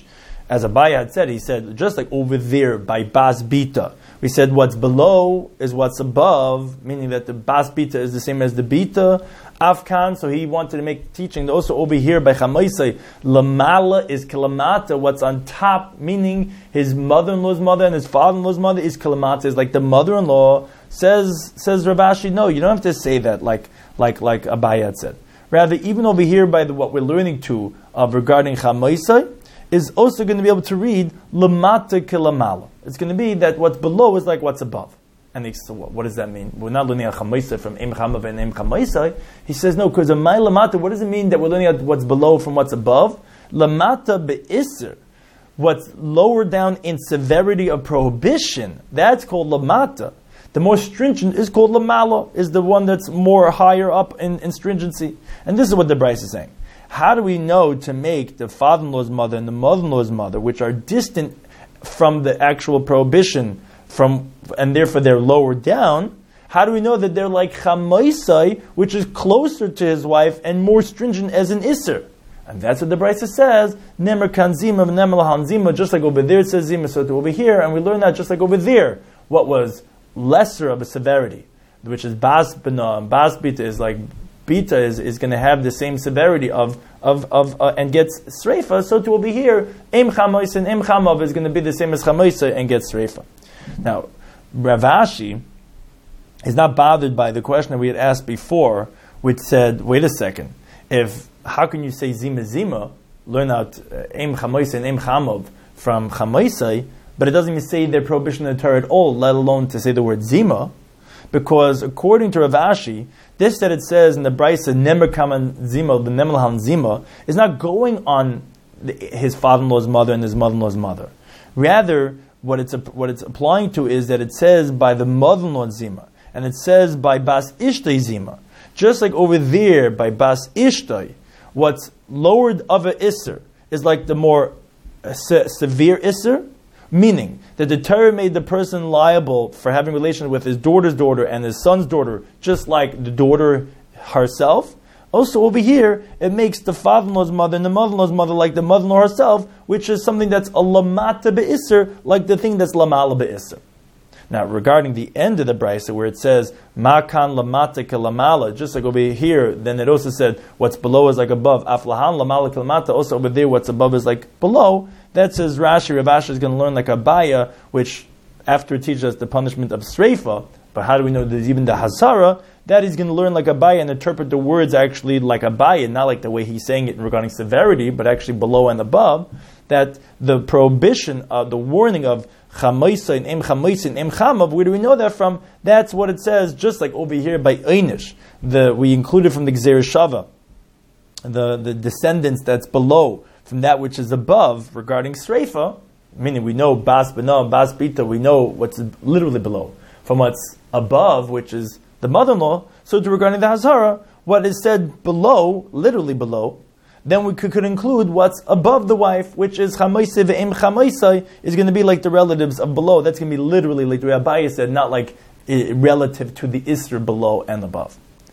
as Abaye had said, he said, just like over there by Bas Bita, we said what's below is what's above, meaning that the Bas Bita is the same as the Bita, Afkan, so he wanted to make teaching also over here by Chamaisai, Lamala is Kalamata, what's on top, meaning his mother-in-law's mother and his father-in-law's mother is Kalamata, is like the mother-in-law, says Rav Ashi, no, you don't have to say that like Abaye had said. Rather, even over here by what we're learning to regarding Chamaisai, is also going to be able to read Lamata Kilamala. It's going to be that what's below is like what's above. And so what does that mean? We're not learning a Chamaisai from Im Chamav and Im Chamaisai. He says, no, because a Mai Lamata, what does it mean that we're learning at what's below from what's above? Lamata Be'isr. What's lower down in severity of prohibition, that's called Lamata. The more stringent is called Lamala, is the one that's more higher up in stringency. And this is what the Bryce is saying. How do we know to make the father-in-law's mother and the mother-in-law's mother, which are distant from the actual prohibition, and therefore they're lower down, how do we know that they're like Chamaisai, which is closer to his wife and more stringent as an Isser? And that's what the Brisa says, Nemer kan zima, nemer lahan zima, just like over there it says zima, so to over here, and we learn that just like over there, what was lesser of a severity, which is Bas Bina, and Bas Bita is like Bita is going to have the same severity of and gets Sreifa, so to over here, Im Chamois and Im Chamav is going to be the same as Chamoisa and gets Sreifa. Now, Rav Ashi is not bothered by the question that we had asked before, which said, wait a second, how can you say Zima Zima, learn out Im Chamoisa and Im Chamav from Chamoisai, but it doesn't even say their prohibition in the Torah at all, let alone to say the word Zima, because according to Rav Ashi, this that it says in the Brisa, Nemer Kaman Zima, the Nemelhan Zima, is not going on his father-in-law's mother and his mother-in-law's mother. Rather, what it's applying to is that it says by the mother-in-law Zima, and it says by Bas Ishtay Zima. Just like over there by Bas Ishtay, what's lowered of a Isser is like the more severe Isser, meaning that the Torah made the person liable for having relations with his daughter's daughter and his son's daughter, just like the daughter herself. Also over here, it makes the father-in-law's mother and the mother-in-law's mother like the mother-in-law herself, which is something that's a lamata be'isser, like the thing that's lamala be'isser. Now, regarding the end of the brisa, where it says, Makan lamata ke lamala, just like over here, then it also said, what's below is like above. Aflahan lamala ke lamata, also over there, what's above is like below. That says Rashi, Rav Ashi is going to learn like Abaye, which after it teaches us the punishment of Sreifa, but how do we know there's even the Hazara? That he's going to learn like Abaye and interpret the words actually like Abaye, not like the way he's saying it regarding severity, but actually below and above. That the prohibition of the warning of Chamaisa and Im Chamaisa and Im Chamav, where do we know that from? That's what it says, just like over here by Einish. We included from the Gzeir Shava, the descendants that's below from that which is above regarding Sreifa, meaning we know Bas Bina, Bas Bita, we know what's literally below. From what's above, which is the mother-in-law, so to regarding the Hazara, what is said below, literally below, then we could include what's above the wife, which is Chamaisai ve'im Chamaisai, is going to be like the relatives of below. That's going to be literally like the Abaye said, not like relative to the Isra below and above.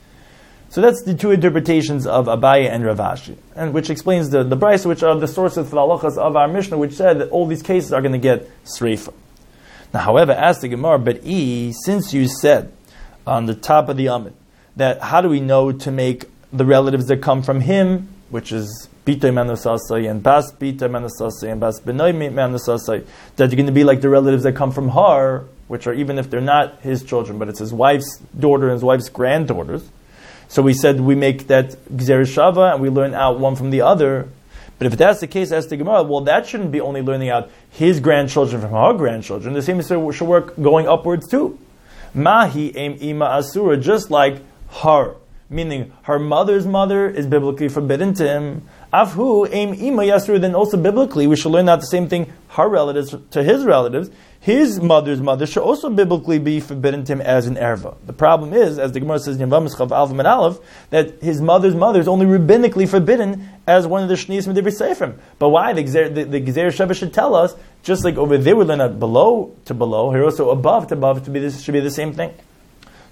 So that's the two interpretations of Abaye and Rav Ashi, and which explains the Brisa, which are the sources for the halachas of our Mishnah, which said that all these cases are going to get Sreifa. Now, however, asked the Gemara, but since you said on the top of the Amid that how do we know to make the relatives that come from him, which is Bita Manasasai and Bas Bita Manasasai and Bas Benoi Manasasai, that are going to be like the relatives that come from Har, which are even if they're not his children, but it's his wife's daughter and his wife's granddaughters. So we said we make that Gzeir Shava and we learn out one from the other. But if that's the case, as the Gemara, well, that shouldn't be only learning out his grandchildren from our grandchildren. The same should work going upwards too. Mahi Eim Ima Asura, just like her, meaning her mother's mother is biblically forbidden to him. Afhu Eim Ima Yasura, then also biblically we should learn out the same thing, her relatives to his relatives. His mother's mother should also biblically be forbidden to him as an erva. The problem is, as the Gemara says in Yavamis Chav Alv and Aleph, that his mother's mother is only rabbinically forbidden as one of the Shnias Medivri Seifrim. But why? The Gzeir Sheva should tell us, just like over there we learn out below to below, here also above to above, should be the same thing.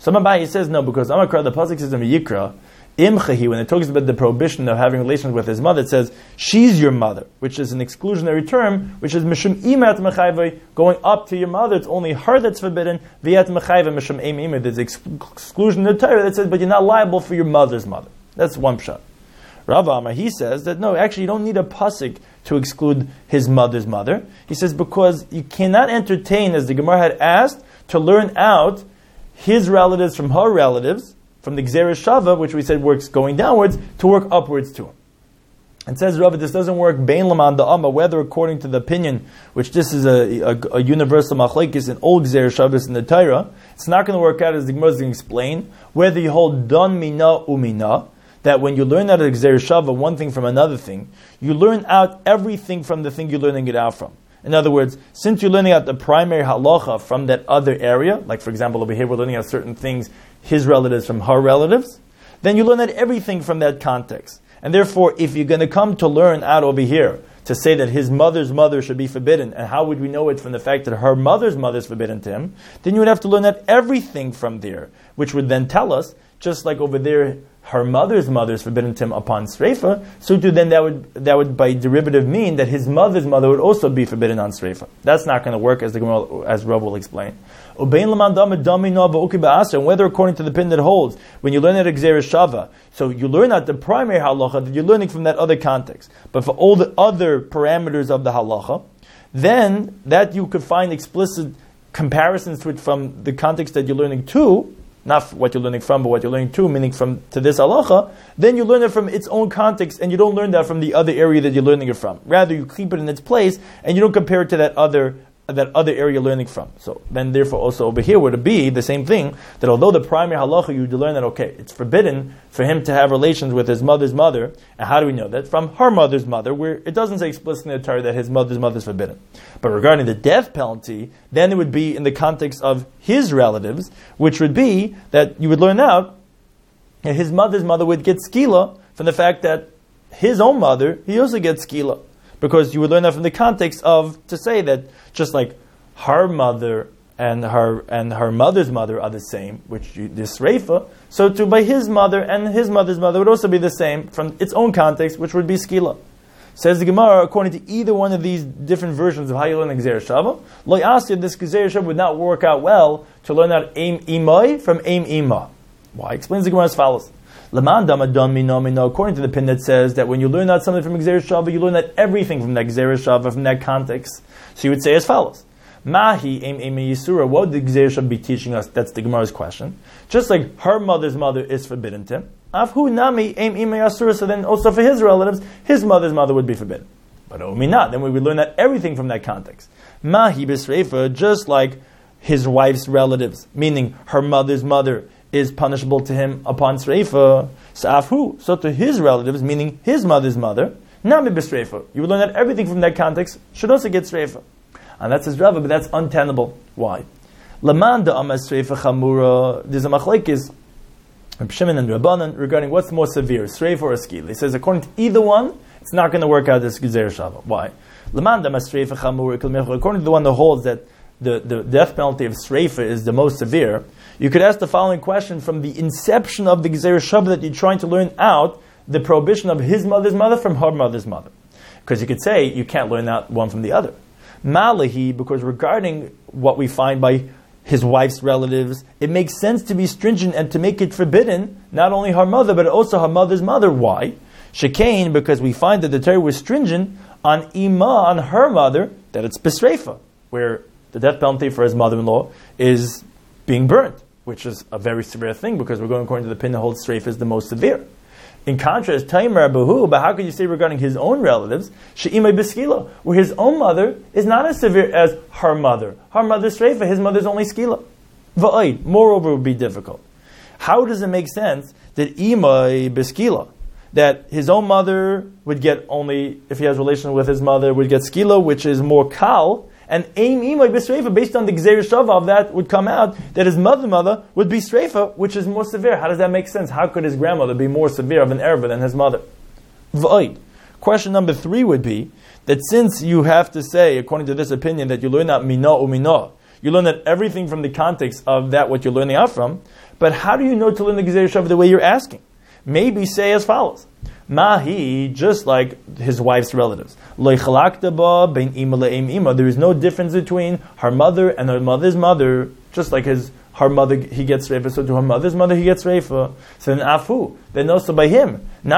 Some Abaye says no, because Amakra, the pasuk says in Yikra, Imchahi, when it talks about the prohibition of having relations with his mother, it says, she's your mother, which is an exclusionary term, which is Mishum Imat Mechayva, going up to your mother, it's only her that's forbidden, Viat Mechayva Mishum Eim Ima, there's exclusion in the Torah that says, but you're not liable for your mother's mother. That's one pshat. Rav Amar, he says that no, actually you don't need a pasuk to exclude his mother's mother. He says because you cannot entertain, as the Gemara had asked, to learn out his relatives from her relatives, from the Gzeres Shava, which we said works going downwards, to work upwards to him. It says, Rav, this doesn't work Bein Laman da Amma, whether according to the opinion, which this is a universal machlekes in old Gzeres Shavas in the Torah, it's not going to work out as the Gemara is going to explain, whether you hold Don Mina Umina, that when you learn out of Gzeres Shava, one thing from another thing, you learn out everything from the thing you're learning it out from. In other words, since you're learning out the primary halacha from that other area, like for example over here we're learning out certain things, his relatives from her relatives, then you learn out everything from that context. And therefore, if you're going to come to learn out over here, to say that his mother's mother should be forbidden, and how would we know it from the fact that her mother's mother is forbidden to him, then you would have to learn out everything from there, which would then tell us, just like over there, her mother's mother is forbidden to him upon Sreifa, so too then that would by derivative mean that his mother's mother would also be forbidden on Sreifa. That's not going to work, as Rav will explain. And whether according to the pin that holds, when you learn at Gzeres Shava, so you learn out the primary halacha that you're learning from that other context, but for all the other parameters of the halacha, then that you could find explicit comparisons to it from the context that you're learning to, not what you're learning from, but what you're learning to, meaning from to this halacha, then you learn it from its own context, and you don't learn that from the other area that you're learning it from. Rather, you keep it in its place, and you don't compare it to that other area you're learning from. So then, therefore, also over here would it be the same thing, that although the primary halacha, you would learn that, okay, it's forbidden for him to have relations with his mother's mother, and how do we know that? From her mother's mother, where it doesn't say explicitly in the Torah that his mother's mother is forbidden. But regarding the death penalty, then it would be in the context of his relatives, which would be that you would learn out that his mother's mother would get skila from the fact that his own mother, he also gets skila. Because you would learn that from the context of, to say that just like her mother and her mother's mother are the same, which this Reifa, so too by his mother and his mother's mother would also be the same from its own context, which would be skila. Says the Gemara, according to either one of these different versions of how you learn Gzeres Shava, Lo Yasir, this Gzeres Shava would not work out well to learn out Aim Imai from Aim Ima. Why? Explains the Gemara as follows. According to the pin that says that when you learn out something from Gzeres Shava, you learn out everything from that Gzeres Shava, from that context. So you would say as follows. Mahi Aim Yisura, what would the Gzeres Shava be teaching us? That's the Gemara's question. Just like her mother's mother is forbidden to him, Afhu Nami Aim Yisura, so then also for his relatives, his mother's mother would be forbidden. But Omi not, then we would learn out everything from that context. Mahi Bisreifa, just like his wife's relatives, meaning her mother's mother, is punishable to him upon Sreifa. Sa'afhu, so to his relatives, meaning his mother's mother, Nami B'Sreifa. You would learn that everything from that context should also get Sreifa. And that's his Rava, but that's untenable. Why? Laman da'ama Sreifa Chamura, there's a machlekes, Reb Shimon and Rabbanan, regarding what's more severe, Sreifa or Skila. He says, according to either one, it's not going to work out this Gzeres Shava. Why? Laman da'ama Sreifa Chamura, according to the one that holds that the death penalty of Sreifa is the most severe, you could ask the following question from the inception of the Gzeres Shava that you're trying to learn out the prohibition of his mother's mother from her mother's mother. Because you could say you can't learn out one from the other. Malahi, because regarding what we find by his wife's relatives, it makes sense to be stringent and to make it forbidden, not only her mother, but also her mother's mother. Why? Shekain, because we find that the Torah was stringent on Ima, on her mother, that it's Bisreifa, where the death penalty for his mother-in-law is being burnt, which is a very severe thing because we're going according to the pin that holds Sreifa is the most severe. In contrast, Taimar Abahu, but how could you say regarding his own relatives, She'imai B'Skila, where his own mother is not as severe as her mother. Her mother's Sreifa, his mother's only Skila. Va'id, moreover, it would be difficult. How does it make sense that Imai B'Skila, that his own mother would get only, if he has relation with his mother, would get Skila, which is more Kal, and Aim Imai B'Sreifa, based on the Gzeres Shava of that, would come out that his mother would be Sreifa, which is more severe. How does that make sense? How could his grandmother be more severe of an erva than his mother? V'oid. Question number 3 would be that since you have to say, according to this opinion, that you learn out Mina Umina, you learn that everything from the context of that what you're learning out from, But how do you know to learn the Gezeira Shava the way you're asking? Maybe say as follows. Mahi, just like his wife's relatives. There is no difference between her mother and her mother's mother, just like her mother, he gets reifa, so to her mother's mother, he gets reifa. So then afu, then also by him. So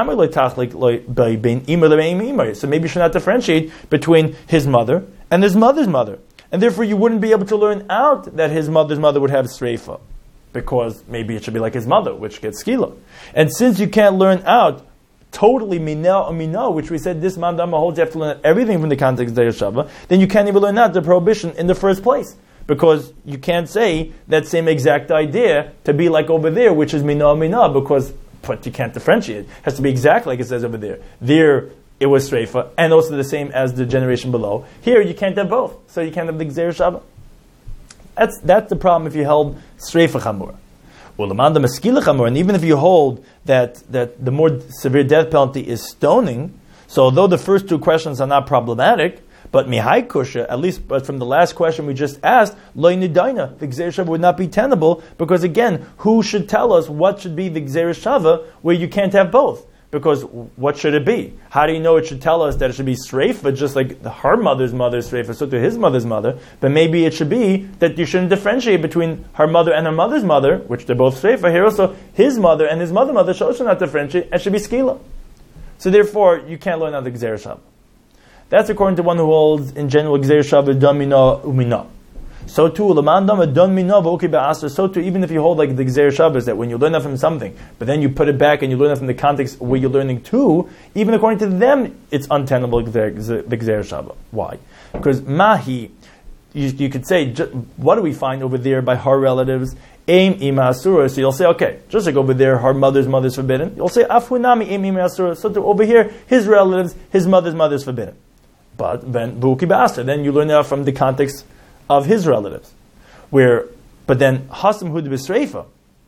maybe you should not differentiate between his mother and his mother's mother. And therefore you wouldn't be able to learn out that his mother's mother would have sreifa, because maybe it should be like his mother, which gets skila. And since you can't learn out totally minah or minah, which we said this mandama holds you have to learn everything from the context of Gezeira Shava, then you can't even learn out the prohibition in the first place. Because you can't say that same exact idea to be like over there, which is minah or minah, but you can't differentiate. It has to be exactly like it says over there. There, it was streifa, and also the same as the generation below. Here, you can't have both. So you can't have the Gezeira Shava. That's the problem if you held streifa chamur. Ulamanda maskila chamur, and even if you hold that the more severe death penalty is stoning, so although the first two questions are not problematic, but mihai kusha, at least but from the last question we just asked, loy nidaina, the Gezeira Shava would not be tenable, because again, who should tell us what should be the Gezeira Shava where you can't have both? Because what should it be? How do you know it should tell us that it should be streifa, just like her mother's mother is streifa, so to his mother's mother, but maybe it should be that you shouldn't differentiate between her mother and her mother's mother, which they're both streifa. Here also, his mother and his mother should not differentiate, and should be skila. So therefore, you can't learn out the Gezeira Shava. That's according to one who holds in general Gezeira Shava don mina umina. So too, don mina v'oki. So too, even if you hold like the Gezeira Shava is that when you learn that from something, but then you put it back and you learn it from the context where you're learning to, even according to them, it's untenable the Gezeira Shava. Why? Because mahi, you could say, what do we find over there by her relatives? Aim ima asura. So you'll say, okay, just like over there, her mother's mother is forbidden. You'll say afhunami aim ima asura. So too, over here, his relatives, his mother's mother is forbidden. But then then you learn that from the context of his relatives. But then hasam hud b'sreifa,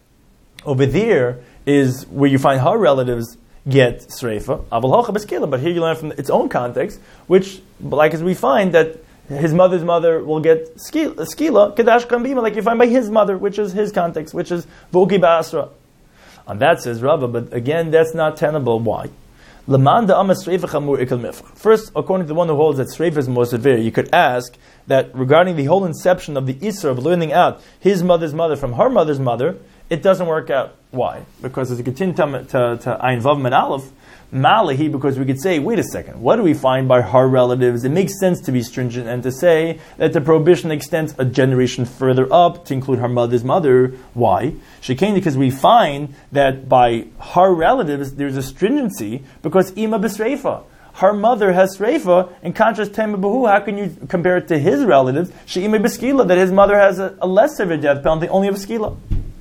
over there is where you find her relatives get sreifa, aval hocha b'skila, but here you learn from its own context, which, like as we find that his mother's mother will get skila, kedash kambima, like you find by his mother, which is his context, which is v'uki ba'asra. And that says Rava, but again, that's not tenable. Why? First, according to the one who holds that streifa is more severe, you could ask that regarding the whole inception of the Isra of learning out his mother's mother from her mother's mother, it doesn't work out. Why? Because as you continue to Ayin Vav Med Aleph, Malahi, because we could say, wait a second, what do we find by her relatives? It makes sense to be stringent and to say that the prohibition extends a generation further up to include her mother's mother. Why? Shekeni, because we find that by her relatives there's a stringency because Ima B'Sreifa. Her mother has Sreifa, in contrast to Bahu, how can you compare it to his relatives? She'ima B'Skila, that his mother has a less severe death penalty, only of Skila.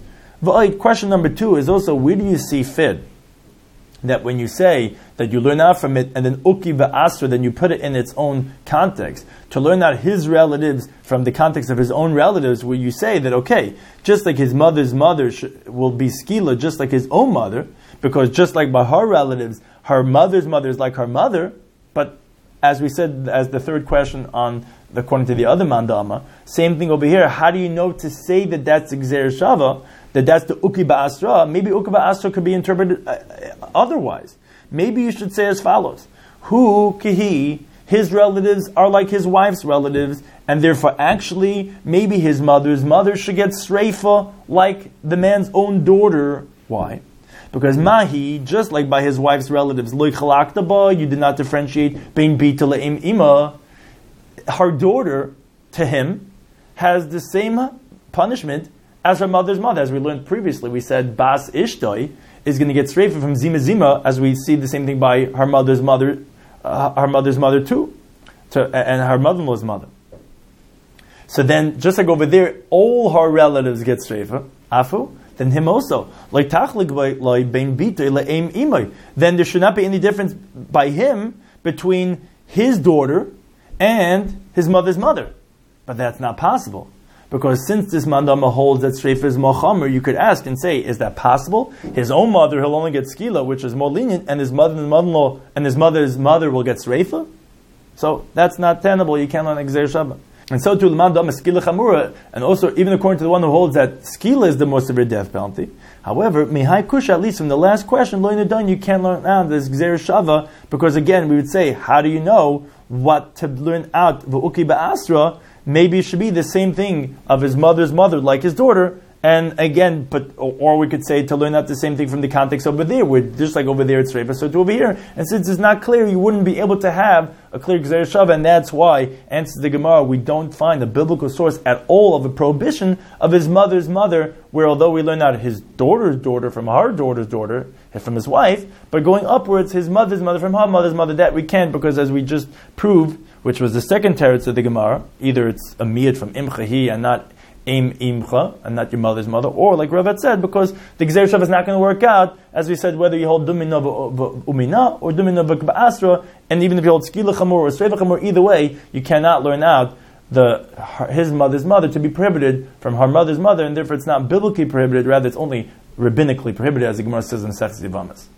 Question number 2 is also, where do you see fit that when you say that you learn out from it and then uki v'asra, then you put it in its own context, to learn out his relatives from the context of his own relatives, where you say that, okay, just like his mother's mother will be skila, just like his own mother, because just like by her relatives, her mother's mother is like her mother, but as we said, as the third question according to the other mandama, same thing over here. How do you know to say that that's Gezeira Shava, that that's the uki ba'asra? Maybe uki ba'asra could be interpreted otherwise. Maybe you should say as follows: Hu kihi, his relatives are like his wife's relatives, and therefore actually maybe his mother's mother should get sreifa like the man's own daughter. Why? Because mahi, just like by his wife's relatives, loy chalakta ba, you did not differentiate bein bita le'im ima. Her daughter, to him, has the same punishment as her mother's mother. As we learned previously, we said bas ishtoi is going to get sreifa from zima zima, as we see the same thing by her mother's mother too, and her mother-in-law's mother. So then, just like over there, all her relatives get sreifa, afu, then him also. Then there should not be any difference by him between his daughter and his mother's mother. But that's not possible. Because since this mandama holds that streifa is more chamer, you could ask and say, is that possible? His own mother, he'll only get skila, which is more lenient, and his mother-in-law and his mother's mother will get streifa? So that's not tenable. You can't learn Gezeira Shava. And so too, l'man dam skila chamura, and also even according to the one who holds that skila is the most severe death penalty. However, mihai kusha, at least from the last question, lo done, you can't learn out this gzeir shava, because again, we would say, how do you know what to learn out v'uki ba'asra? Maybe it should be the same thing of his mother's mother, like his daughter. And again, or we could say to learn out the same thing from the context over there, where just like over there it's Reifa, so to over here. And since it's not clear, you wouldn't be able to have a clear Gzeir Shava, and that's why, answers the Gemara, we don't find a biblical source at all of a prohibition of his mother's mother, where although we learn out his daughter's daughter from her daughter's daughter, from his wife, but going upwards, his mother's mother from her mother's mother, that we can't, because as we just proved, which was the second teretz of the Gemara, either it's a miyad from Imchahi and not imcha, and not your mother's mother, or like Rav said, because the Gzeir Shav is not going to work out, as we said, whether you hold Dumina Umina or Dumina Ba'asra, and even if you hold Skila Chamur or Sreva Chamur, either way, you cannot learn out his mother's mother to be prohibited from her mother's mother, and therefore it's not biblically prohibited, rather it's only rabbinically prohibited, as the Gemara says in Sefes Yivamas.